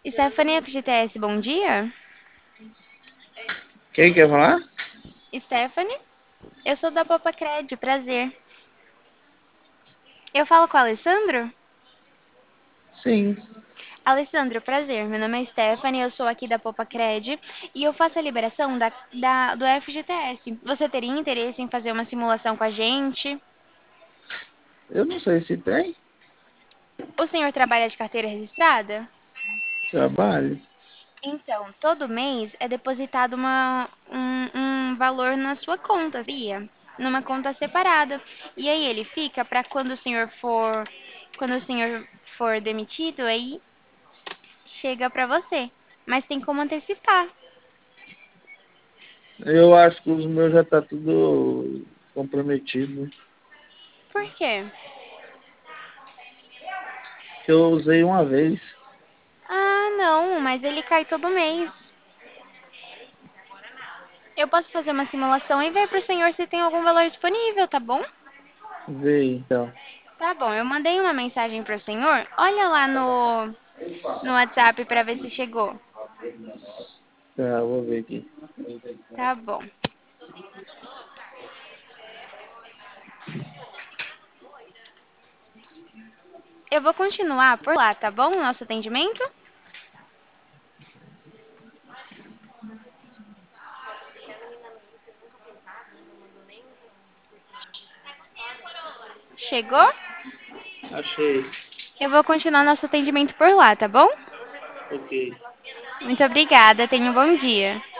Stephanie FGTS, bom dia. Quem quer falar? Stephanie, eu sou da Popacred, prazer. Eu falo com o Alessandro? Sim, Alessandro, prazer. Meu nome é Stephanie, eu sou aqui da Popacred e eu faço a liberação do FGTS. Você teria interesse em fazer uma simulação com a gente? eu não sei se tem O senhor trabalha de carteira registrada? trabalho. Então, todo mês é depositado um valor na sua conta, via, numa conta separada. E aí ele fica para quando o senhor for demitido, aí chega para você. Mas tem como antecipar. Eu acho que os meus já tá tudo comprometido. Por quê? Que eu usei uma vez. Ah, não, mas ele cai todo mês. Eu posso fazer uma simulação e ver para o senhor se tem algum valor disponível, tá bom? Vê então. Tá bom, eu mandei uma mensagem para o senhor. Olha lá no WhatsApp para ver se chegou. Tá, vou ver aqui. Tá bom. Eu vou continuar por lá, tá bom? O nosso atendimento? Chegou? Achei. Eu vou continuar nosso atendimento por lá, tá bom? Ok. Muito obrigada, tenha um bom dia.